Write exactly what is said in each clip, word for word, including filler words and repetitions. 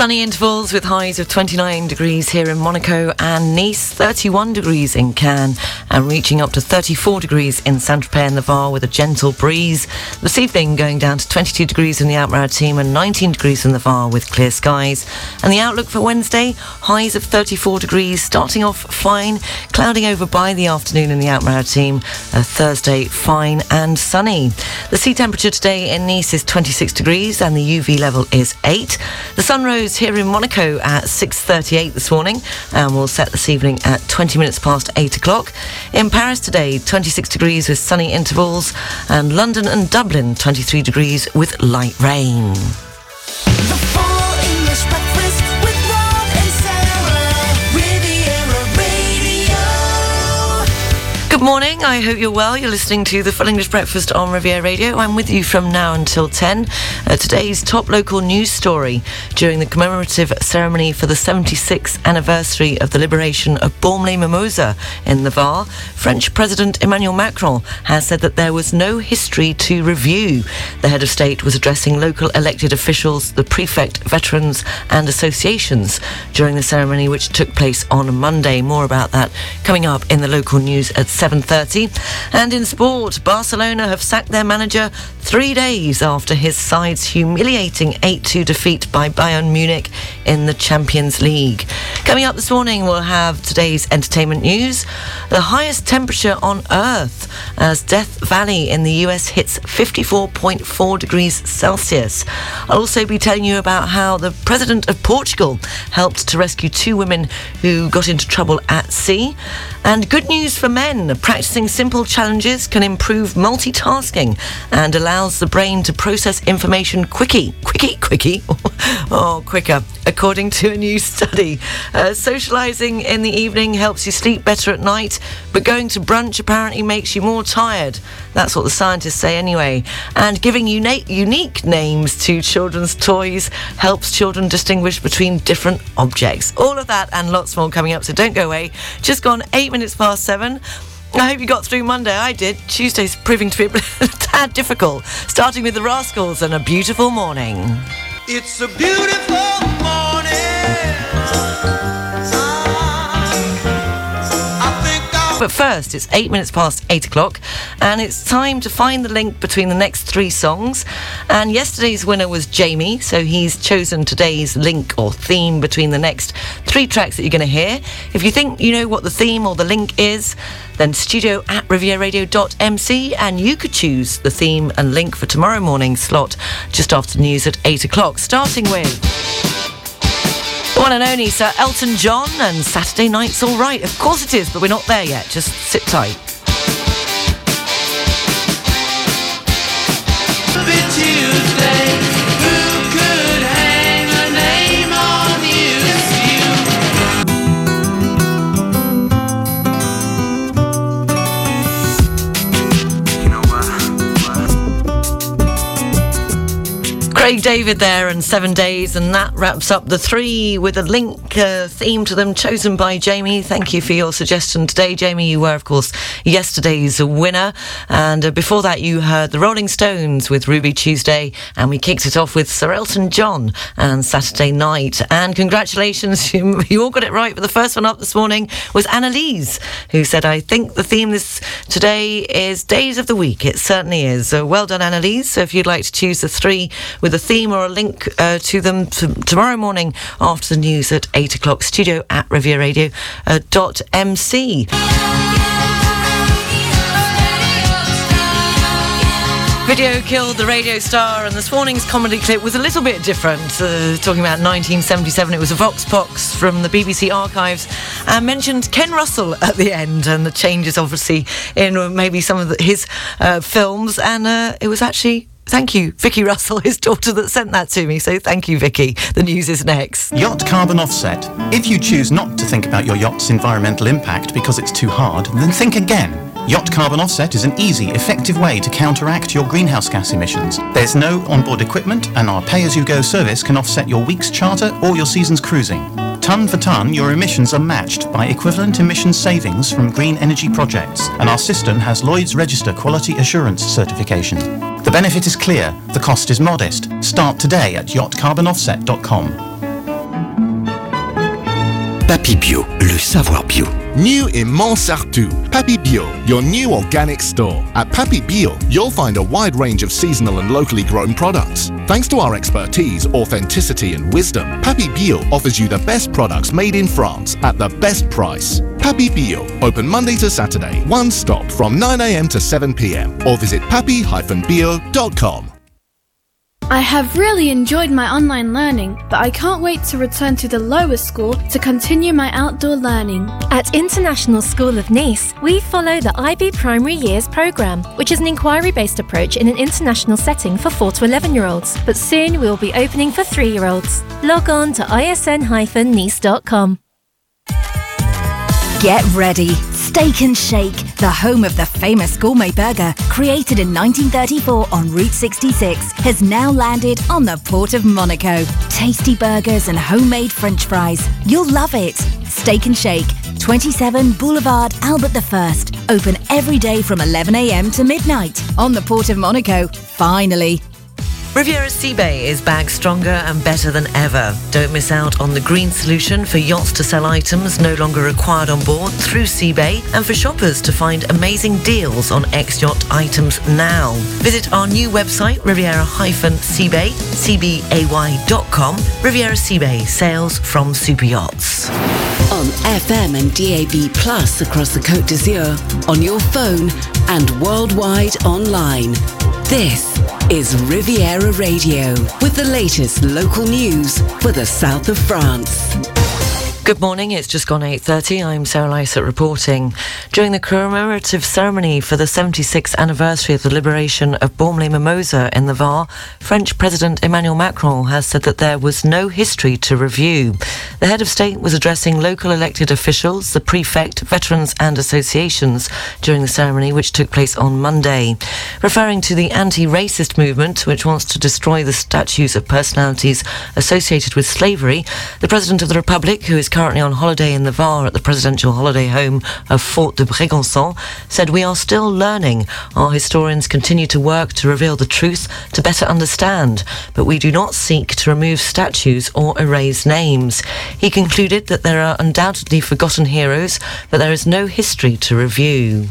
Sunny intervals with highs of twenty-nine degrees here in Monaco and Nice, thirty-one degrees in Cannes, and reaching up to thirty-four degrees in Saint-Tropez and the Var with a gentle breeze. This evening going down to twenty-two degrees in the Alpes-Maritimes and nineteen degrees in the Var with clear skies. And the outlook for Wednesday, highs of thirty-four degrees, starting off fine, clouding over by the afternoon in the Alpes-Maritimes. Uh, Thursday, fine and sunny. The sea temperature today in Nice is twenty-six degrees and the U V level is eight. The sun rose here in Monaco at six thirty-eight this morning and will set this evening at twenty minutes past eight o'clock. In Paris today, twenty-six degrees with sunny intervals, and London and Dublin, twenty-three degrees with light rain. The full English breakfast with Rod and Sarah, Riviera Radio. Good morning, I hope you're well. You're listening to the Full English Breakfast on Riviera Radio. I'm with you from now until ten. Uh, today's top local news story: during the commemorative ceremony for the seventy-sixth anniversary of the liberation of Bormes-les-Mimosas in the Var, French President Emmanuel Macron has said that there was no history to review. The head of state was addressing local elected officials, the prefect, veterans and associations during the ceremony, which took place on Monday. More about that coming up in the local news at seven thirty. And in sport, Barcelona have sacked their manager three days after his side's humiliating eight two defeat by Bayern Munich in the Champions League. Coming up this morning, we'll have today's entertainment news. The highest temperature on Earth as Death Valley in the U S hits fifty-four point four degrees Celsius. I'll also be telling you about how the President of Portugal helped to rescue two women who got into trouble at sea. And good news for men: practicing simple challenges can improve multitasking and allows the brain to process information quickly, quickly, quickly, or quicker, according to a new study. Uh, socialising in the evening helps you sleep better at night, but going to brunch apparently makes you more tired. That's what the scientists say anyway. And giving unique, unique names to children's toys helps children distinguish between different objects. All of that and lots more coming up, so don't go away. Just gone eight minutes past seven. I hope you got through Monday. I did. Tuesday's proving to be a tad difficult, starting with the Rascals and A Beautiful Morning. It's a beautiful morning. I think I'll... But first, it's eight minutes past eight o'clock, and it's time to find the link between the next three songs. And yesterday's winner was Jamie, so he's chosen today's link or theme between the next three tracks that you're going to hear. If you think you know what the theme or the link is, then studio at riviera radio dot m c, and you could choose the theme and link for tomorrow morning's slot just after news at eight o'clock, starting with the one and only Sir Elton John and Saturday Night's All Right. Of course it is, but we're not there yet. Just sit tight. Tuesday, who could hang a name on you? You know Craig David there and Seven Days, and that wraps up the three with a link uh, theme to them chosen by Jamie. Thank you for your suggestion today, Jamie. You were, of course, yesterday's winner. And uh, before that, you heard the Rolling Stones with Ruby Tuesday, and we kicked it off with Sir Elton John and Saturday Night. And congratulations, you, you all got it right. But the first one up this morning was Annalise, who said, I think the theme this today is Days of the Week. It certainly is. So well done, Annalise. So if you'd like to choose the three with a theme or a link uh, to them t- tomorrow morning after the news at eight o'clock, studio at riviera radio dot m c. Video killed the radio star, and this morning's comedy clip was a little bit different. Uh, talking about nineteen seventy-seven, it was a Vox Pox from the B B C archives, and mentioned Ken Russell at the end, and the changes obviously in maybe some of the, his uh, films, and uh, it was actually... Thank you, Vicky Russell, his daughter, that sent that to me. So thank you, Vicky. The news is next. Yacht Carbon Offset. If you choose not to think about your yacht's environmental impact because it's too hard, then think again. Yacht Carbon Offset is an easy, effective way to counteract your greenhouse gas emissions. There's no onboard equipment, and our pay-as-you-go service can offset your week's charter or your season's cruising. Tonne for tonne, your emissions are matched by equivalent emissions savings from green energy projects, and our system has Lloyd's Register Quality Assurance certification. The benefit is clear, the cost is modest. Start today at yacht carbon offset dot com. Papy Bio, le savoir bio. New in Montsartou, Papy Bio, your new organic store. At Papy Bio, you'll find a wide range of seasonal and locally grown products. Thanks to our expertise, authenticity and wisdom, Papy Bio offers you the best products made in France at the best price. Papy Bio, open Monday to Saturday, one stop from nine a m to seven p m or visit papy dash bio dot com. I have really enjoyed my online learning, but I can't wait to return to the lower school to continue my outdoor learning. At International School of Nice, we follow the I B Primary Years programme, which is an inquiry-based approach in an international setting for four to eleven-year-olds. But soon we will be opening for three-year-olds. Log on to I S N dash nice dot com. Get ready. Steak and Shake, the home of the famous gourmet burger, created in nineteen thirty-four on Route sixty-six, has now landed on the Port of Monaco. Tasty burgers and homemade French fries. You'll love it. Steak and Shake, twenty-seven Boulevard Albert the First. Open every day from eleven a m to midnight on the Port of Monaco. Finally. Riviera Seabay is back stronger and better than ever. Don't miss out on the green solution for yachts to sell items no longer required on board through Seabay, and for shoppers to find amazing deals on ex-yacht items now. Visit our new website, riviera seabay, c b a y dot com. Riviera Seabay, sales from super yachts. On F M and D A B Plus across the Côte d'Azur, on your phone and worldwide online. This is Riviera Radio with the latest local news for the south of France. Good morning, it's just gone eight thirty. I'm Sarah Lysett reporting. During the commemorative ceremony for the seventy-sixth anniversary of the liberation of Bormes-les-Mimosas in the Var, French President Emmanuel Macron has said that there was no history to review. The head of state was addressing local elected officials, the prefect, veterans and associations during the ceremony, which took place on Monday. Referring to the anti-racist movement, which wants to destroy the statues of personalities associated with slavery, the President of the Republic, who is currently on holiday in the Var at the presidential holiday home of Fort de Brégançon, said, "We are still learning. Our historians continue to work to reveal the truth, to better understand, but we do not seek to remove statues or erase names." He concluded that there are undoubtedly forgotten heroes, but there is no history to review.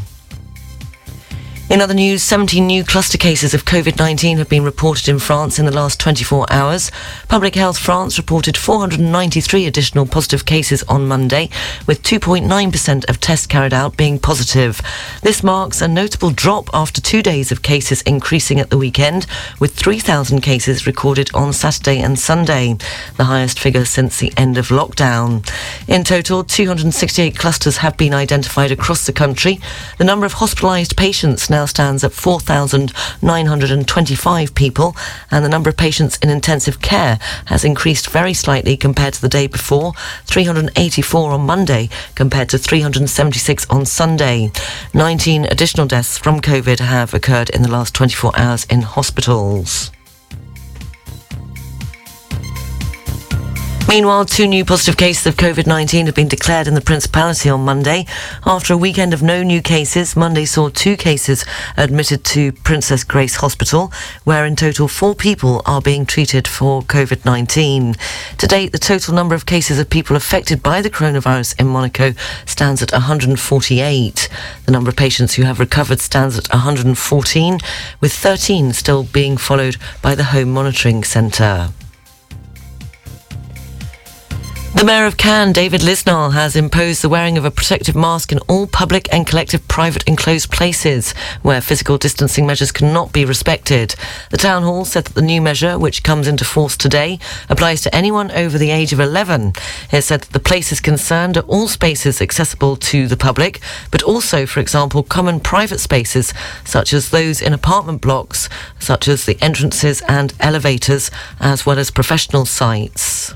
In other news, seventeen new cluster cases of covid nineteen have been reported in France in the last twenty-four hours. Public Health France reported four hundred ninety-three additional positive cases on Monday, with two point nine percent of tests carried out being positive. This marks a notable drop after two days of cases increasing at the weekend, with three thousand cases recorded on Saturday and Sunday, the highest figure since the end of lockdown. In total, two hundred sixty-eight clusters have been identified across the country. The number of hospitalised patients now now stands at four thousand nine hundred twenty-five people, and the number of patients in intensive care has increased very slightly compared to the day before, three hundred eighty-four on Monday compared to three hundred seventy-six on Sunday. nineteen additional deaths from COVID have occurred in the last twenty-four hours in hospitals. Meanwhile, two new positive cases of covid nineteen have been declared in the Principality on Monday. After a weekend of no new cases, Monday saw two cases admitted to Princess Grace Hospital, where in total four people are being treated for covid nineteen. To date, the total number of cases of people affected by the coronavirus in Monaco stands at one hundred forty-eight. The number of patients who have recovered stands at one hundred fourteen, with thirteen still being followed by the Home Monitoring Centre. The Mayor of Cannes, David Lisnard, has imposed the wearing of a protective mask in all public and collective private enclosed places where physical distancing measures cannot be respected. The Town Hall said that the new measure, which comes into force today, applies to anyone over the age of eleven. It said that the places concerned are all spaces accessible to the public, but also, for example, common private spaces, such as those in apartment blocks, such as the entrances and elevators, as well as professional sites.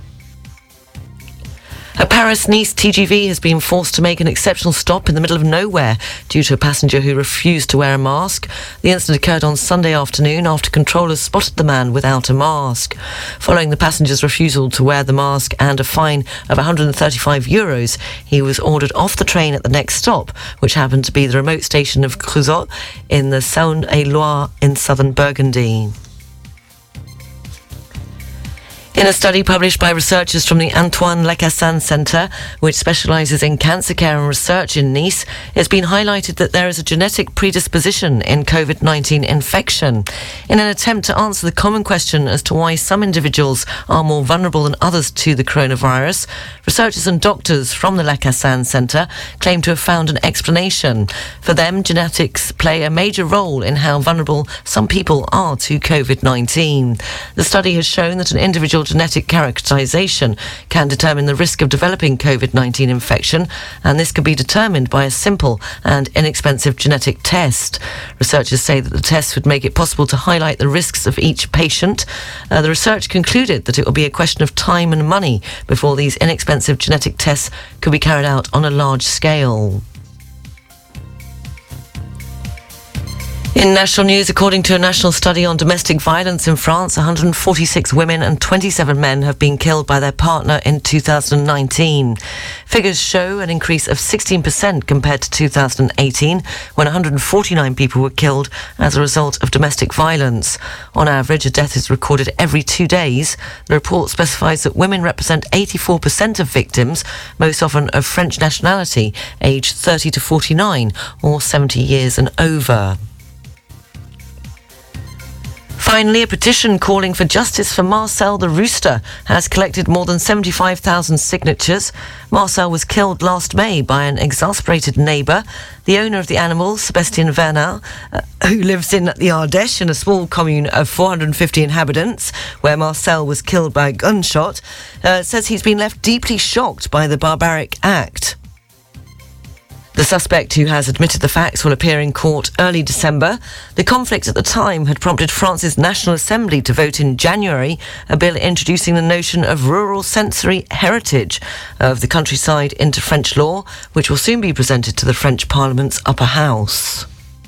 At Paris, Nice T G V has been forced to make an exceptional stop in the middle of nowhere due to a passenger who refused to wear a mask. The incident occurred on Sunday afternoon after controllers spotted the man without a mask. Following the passenger's refusal to wear the mask and a fine of one hundred thirty-five euros, he was ordered off the train at the next stop, which happened to be the remote station of Creusot in the Saône-et-Loire in southern Burgundy. In a study published by researchers from the Antoine Lacassagne Centre, which specialises in cancer care and research in Nice, it's been highlighted that there is a genetic predisposition in COVID nineteen infection. In an attempt to answer the common question as to why some individuals are more vulnerable than others to the coronavirus, researchers and doctors from the Lacassagne Centre claim to have found an explanation. For them, genetics play a major role in how vulnerable some people are to COVID nineteen. The study has shown that an individual genetic characterisation can determine the risk of developing COVID nineteen infection, and this can be determined by a simple and inexpensive genetic test. Researchers say that the test would make it possible to highlight the risks of each patient. Uh, the research concluded that it will be a question of time and money before these inexpensive genetic tests could be carried out on a large scale. In national news, according to a national study on domestic violence in France, one hundred forty-six women and twenty-seven men have been killed by their partner in two thousand nineteen. Figures show an increase of sixteen percent compared to two thousand eighteen, when one hundred forty-nine people were killed as a result of domestic violence. On average, a death is recorded every two days. The report specifies that women represent eighty-four percent of victims, most often of French nationality, aged thirty to forty-nine, or seventy years and over. Finally, a petition calling for justice for Marcel the rooster has collected more than seventy-five thousand signatures. Marcel was killed last May by an exasperated neighbour. The owner of the animal, Sébastien Vernal, uh, who lives in the Ardèche in a small commune of four hundred fifty inhabitants, where Marcel was killed by a gunshot, uh, says he's been left deeply shocked by the barbaric act. The suspect, who has admitted the facts, will appear in court early December. The conflict at the time had prompted France's National Assembly to vote in January a bill introducing the notion of rural sensory heritage of the countryside into French law, which will soon be presented to the French Parliament's upper house.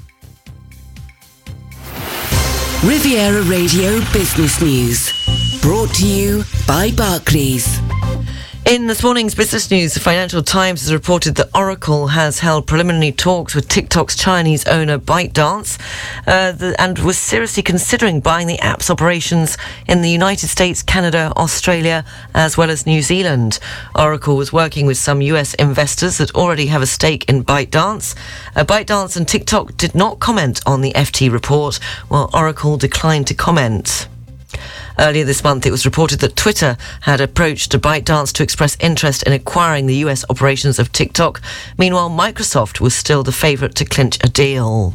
Riviera Radio Business News, brought to you by Barclays. In this morning's business news, the Financial Times has reported that Oracle has held preliminary talks with TikTok's Chinese owner ByteDance uh, the, and was seriously considering buying the app's operations in the United States, Canada, Australia, as well as New Zealand. Oracle was working with some U S investors that already have a stake in ByteDance. Uh, ByteDance and TikTok did not comment on the F T report, while Oracle declined to comment. Earlier this month, it was reported that Twitter had approached ByteDance to express interest in acquiring the U S operations of TikTok. Meanwhile, Microsoft was still the favourite to clinch a deal.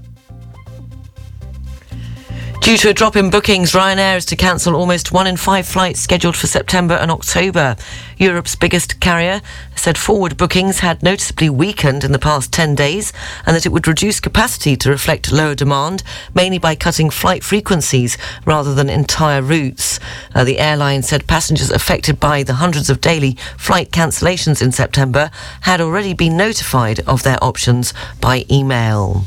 Due to a drop in bookings, Ryanair is to cancel almost one in five flights scheduled for September and October. Europe's biggest carrier said forward bookings had noticeably weakened in the past ten days and that it would reduce capacity to reflect lower demand, mainly by cutting flight frequencies rather than entire routes. Uh, the airline said passengers affected by the hundreds of daily flight cancellations in September had already been notified of their options by email.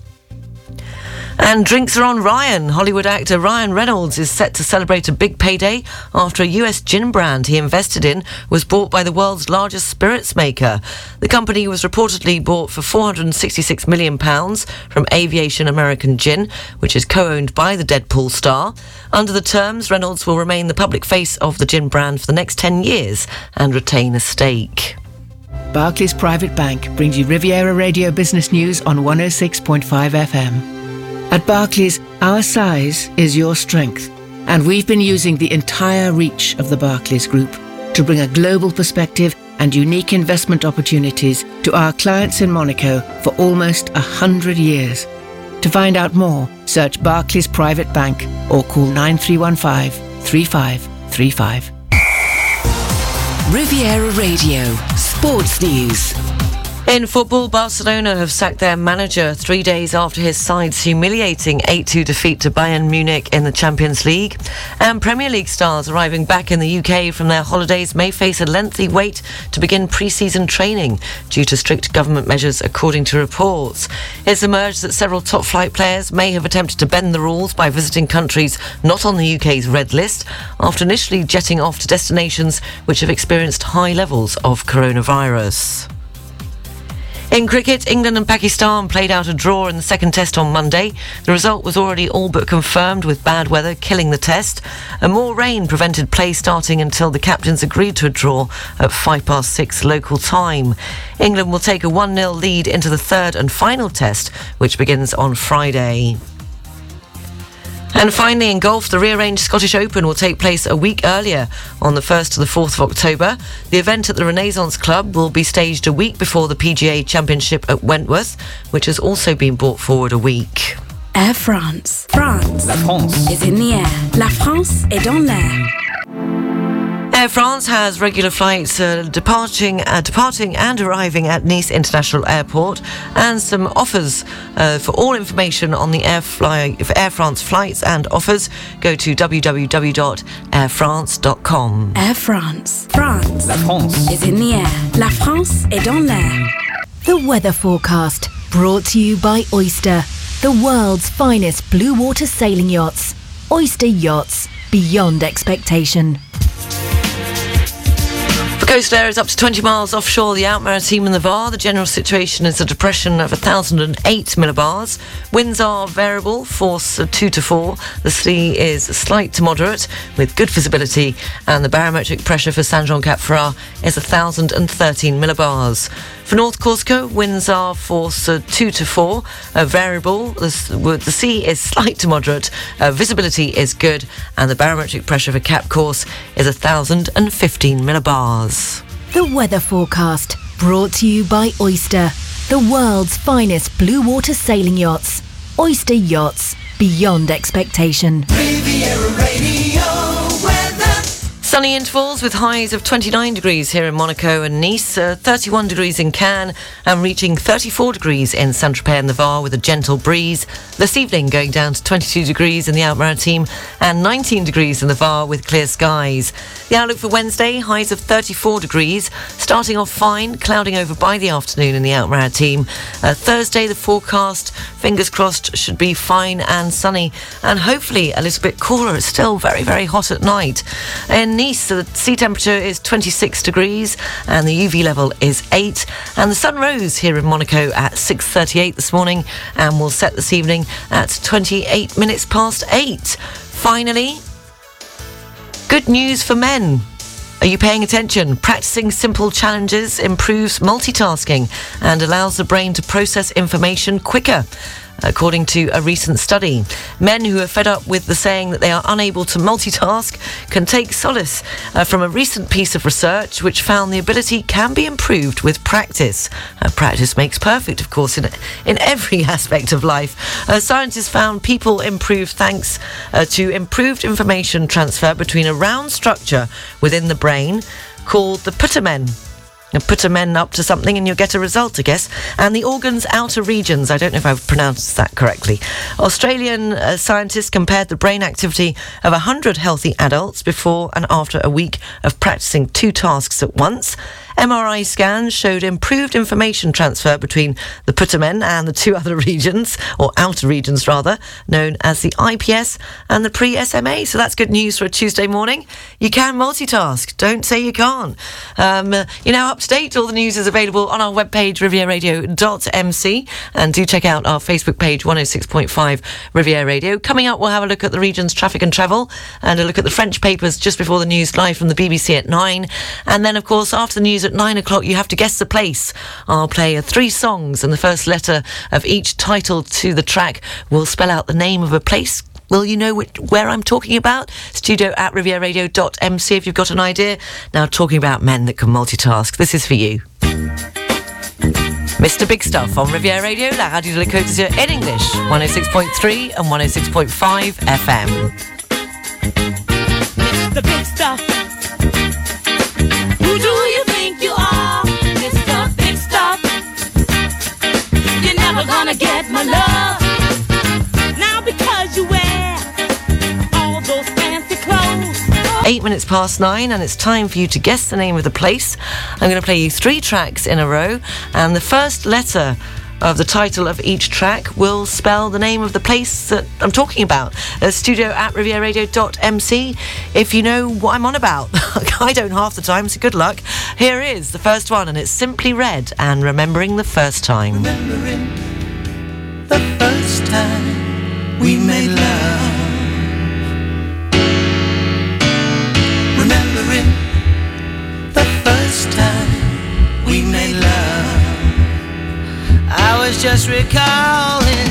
And drinks are on Ryan. Hollywood actor Ryan Reynolds is set to celebrate a big payday after a U S gin brand he invested in was bought by the world's largest spirits maker. The company was reportedly bought for four hundred sixty-six million pounds from Aviation American Gin, which is co-owned by the Deadpool star. Under the terms, Reynolds will remain the public face of the gin brand for the next ten years and retain a stake. Barclays Private Bank brings you Riviera Radio Business News on one oh six point five F M. At Barclays, our size is your strength, and we've been using the entire reach of the Barclays Group to bring a global perspective and unique investment opportunities to our clients in Monaco for almost a hundred years. To find out more, search Barclays Private Bank or call nine three one five, three five three five. Riviera Radio Sports News. In football, Barcelona have sacked their manager three days after his side's humiliating eight two defeat to Bayern Munich in the Champions League. And Premier League stars arriving back in the U K from their holidays may face a lengthy wait to begin pre-season training due to strict government measures, according to reports. It's emerged that several top-flight players may have attempted to bend the rules by visiting countries not on the U K's red list after initially jetting off to destinations which have experienced high levels of coronavirus. In cricket, England and Pakistan played out a draw in the second test on Monday. The result was already all but confirmed, with bad weather killing the test. And more rain prevented play starting until the captains agreed to a draw at five past six local time. England will take a one nil lead into the third and final test, which begins on Friday. And finally, in golf, the rearranged Scottish Open will take place a week earlier, on the first to the fourth of October. The event at the Renaissance Club will be staged a week before the P G A Championship at Wentworth, which has also been brought forward a week. Air France. France. La France is in the air. La France est dans l'air. Air France has regular flights uh, departing, uh, departing and arriving at Nice International Airport, and some offers. Uh, for all information on the Air, Fly, Air France flights and offers, go to w w w dot air france dot com. Air France. France. La France is in the air. La France est dans l'air. The weather forecast, brought to you by Oyster, the world's finest blue water sailing yachts. Oyster Yachts, beyond expectation. For coast areas up to twenty miles offshore the Out Maritime and the V A R, the general situation is a depression of one thousand eight millibars. Winds are variable, force two to four. The sea is slight to moderate with good visibility, and the barometric pressure for Saint-Jean-Cap-Ferrat is one thousand thirteen millibars. For North Corsica, winds are force uh, two to four, uh, variable. The, the sea is slight to moderate, uh, visibility is good, and the barometric pressure for Cap Corse is one thousand fifteen millibars. The weather forecast, brought to you by Oyster, the world's finest blue water sailing yachts. Oyster Yachts, beyond expectation. Riviera Radio weather. Sunny intervals with highs of twenty-nine degrees here in Monaco and Nice, uh, thirty-one degrees in Cannes, and reaching thirty-four degrees in Saint-Tropez and the V A R with a gentle breeze. This evening going down to twenty-two degrees in the Out Maritime and nineteen degrees in the V A R with clear skies. The outlook for Wednesday, highs of thirty-four degrees, starting off fine, clouding over by the afternoon in the Out Maritime. Uh, Thursday, the forecast, fingers crossed, should be fine and sunny, and hopefully a little bit cooler. It's still very, very hot at night. In Nice, the sea temperature is twenty-six degrees and the U V level is eight, and the sun rose here in Monaco at six thirty-eight this morning and will set this evening at twenty-eight minutes past eight. Finally, good news for men. Are you paying attention? Practicing simple challenges improves multitasking and allows the brain to process information quicker, according to a recent study. Men who are fed up with the saying that they are unable to multitask can take solace uh, from a recent piece of research which found the ability can be improved with practice. Uh, practice makes perfect, of course, in, in every aspect of life. Uh, scientists found people improve thanks uh, to improved information transfer between a round structure within the brain called the putamen. Put a men up to something and you'll get a result, I guess. And the organ's outer regions, I don't know if I've pronounced that correctly. Australian uh, scientists compared the brain activity of one hundred healthy adults before and after a week of practicing two tasks at once. M R I scans showed improved information transfer between the putamen and the two other regions, or outer regions rather, known as the I P S and the pre-S M A. So that's good news for a Tuesday morning. You can multitask. Don't say you can't. Um, you're now up to date. All the news is available on our webpage, riviera radio dot m c, and do check out our Facebook page, one oh six point five Riviera Radio. Coming up, we'll have a look at the region's traffic and travel and a look at the French papers just before the news live from the B B C at nine. And then, of course, after the news at nine o'clock, you have to guess the place. I'll play uh, three songs, and the first letter of each title to the track will spell out the name of a place. Will you know which, where I'm talking about? Studio at riviera radio dot m c if you've got an idea. Now, talking about men that can multitask, this is for you. Mister Big Stuff on Riviera Radio, la radio de la Côte d'Azur in English, one oh six point three and one oh six point five F M. Mister Big Stuff. Who do you think you are, Mister Big Stuff? You're never gonna get my love. Now because you wear all those fancy clothes. Eight minutes past nine, and it's time for you to guess the name of the place. I'm going to play you three tracks in a row, and the first letter of the title of each track will spell the name of the place that I'm talking about. Uh, studio at riviera radio dot m c if you know what I'm on about. I don't half the time, so good luck. Here is the first one, and it's Simply Red and Remembering the First Time. Remembering the first time we made love. Remembering the first time we made love. I was just recalling.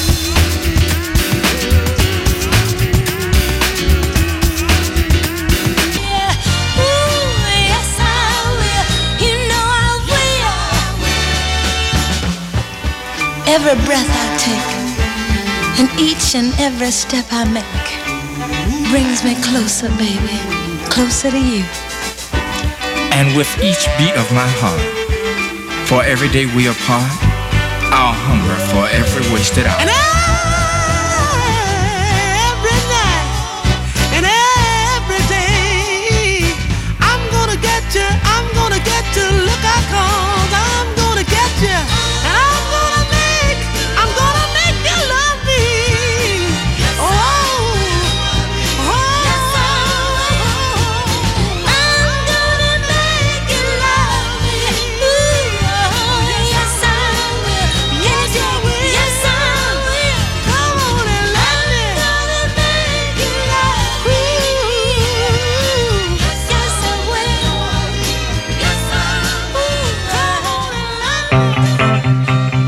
Every breath I take and each and every step I make brings me closer, baby, closer to you. And with each beat of my heart, for every day we apart, I'll hunger for every wasted hour. And every night and every day, I'm gonna get you, I'm gonna get you, look out, 'cause I'm gonna get you. And I'm gonna make, I'm gonna make you love me. Oh, oh, I'm gonna make you love me. Ooh, oh, yes I will, yes I will, yes I will. Come on and love me. I'm gonna make you love me. Ooh, yes I will, yes I will. Come on and love me.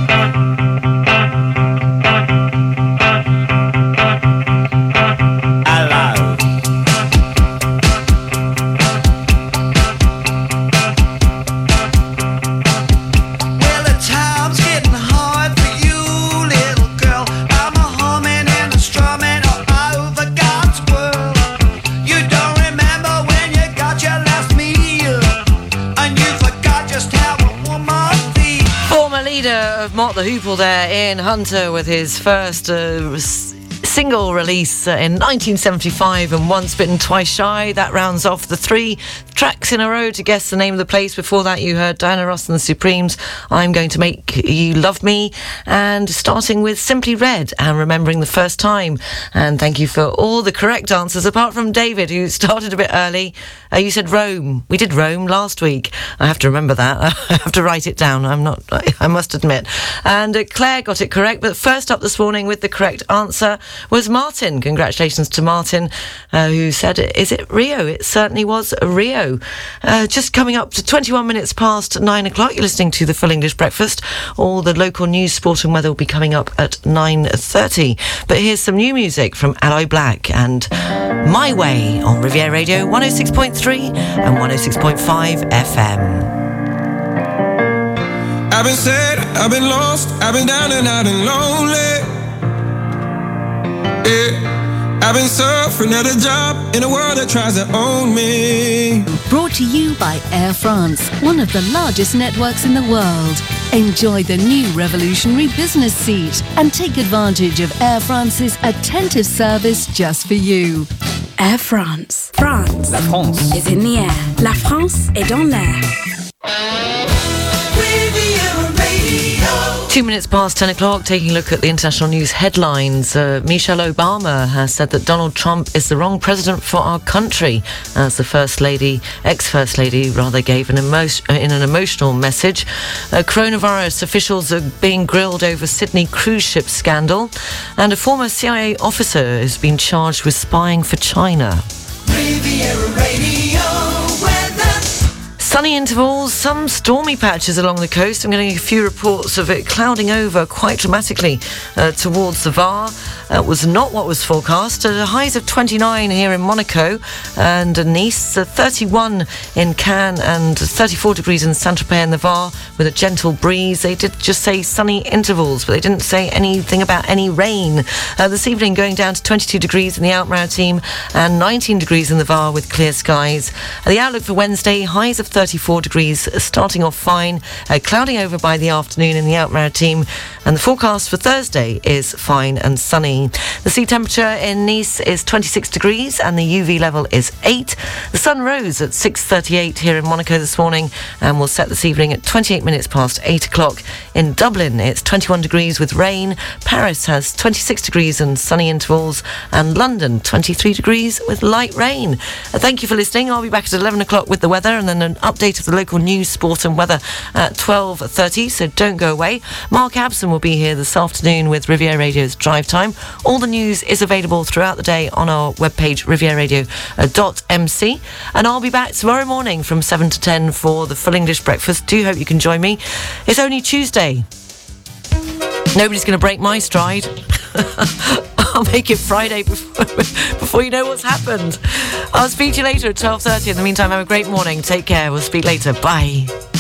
Well, the time's getting hard for you, little girl. I'm a humming and a strumming all over God's world. You don't remember when you got your last meal, and you forgot just how a woman feels. Former leader of Mott the Hoople there, Ian Hunter, with his first uh, s- single release uh, in nineteen seventy-five, and Once Bitten, Twice Shy. That rounds off the three tracks in a row to guess the name of the place. Before that, you heard Diana Ross and the Supremes, I'm Going to Make You Love Me, and starting with Simply Red and Remembering the First Time. And thank you for all the correct answers, apart from David, who started a bit early. Uh, you said Rome. We did Rome last week. I have to remember that. I have to write it down. I'm not, I, I must admit. And uh, Claire got it correct, but first up this morning with the correct answer was Martin. Congratulations to Martin, uh, who said, is it Rio? It certainly was Rio. Uh, just coming up to twenty-one minutes past nine o'clock. You're listening to the Full English Breakfast. All the local news, sport and weather will be coming up at nine thirty. But here's some new music from Alloy Black and My Way on Riviera Radio one oh six point three and one oh six point five F M. I've been sad, I've been lost, I've been down and out and lonely. Yeah. I've been suffering at a job in a world that tries to own me. Brought to you by Air France, one of the largest networks in the world. Enjoy the new revolutionary business seat and take advantage of Air France's attentive service just for you. Air France. France. La France is in the air. La France est dans l'air. Riviera Radio. Two minutes past ten o'clock, taking a look at the international news headlines. Uh, Michelle Obama has said that Donald Trump is the wrong president for our country, as the First Lady, ex-First Lady, rather, gave an emo- in an emotional message. Uh, coronavirus officials are being grilled over Sydney cruise ship scandal, and a former C I A officer has been charged with spying for China. Riviera Radio weather. Sunny intervals, some stormy patches along the coast. I'm getting a few reports of it clouding over quite dramatically uh, towards the Var. That was not what was forecast. Uh, highs of twenty-nine here in Monaco and Nice, uh, thirty-one in Cannes and thirty-four degrees in Saint-Tropez and the Var with a gentle breeze. They did just say sunny intervals, but they didn't say anything about any rain. Uh, this evening going down to twenty-two degrees in the Alpes-Maritimes and nineteen degrees in the Var with clear skies. Uh, the outlook for Wednesday, highs of thirty-four degrees, starting off fine, uh, clouding over by the afternoon in the Alpes-Maritimes, and the forecast for Thursday is fine and sunny. sunny. The sea temperature in Nice is twenty-six degrees and the U V level is eight. The sun rose at six thirty-eight here in Monaco this morning and will set this evening at twenty-eight minutes past eight o'clock. In Dublin, it's twenty-one degrees with rain. Paris has twenty-six degrees and sunny intervals, and London twenty-three degrees with light rain. Uh, thank you for listening. I'll be back at eleven o'clock with the weather and then an update of the local news, sport and weather at twelve thirty, so don't go away. Mark Abson will be here this afternoon with Riviera Radio's Drive Time. All the news is available throughout the day on our webpage, riviera radio dot m c. And I'll be back tomorrow morning from seven to ten for the Full English Breakfast. Do hope you can join me. It's only Tuesday. Nobody's going to break my stride. I'll make it Friday before, before you know what's happened. I'll speak to you later at twelve thirty. In the meantime, have a great morning. Take care. We'll speak later. Bye.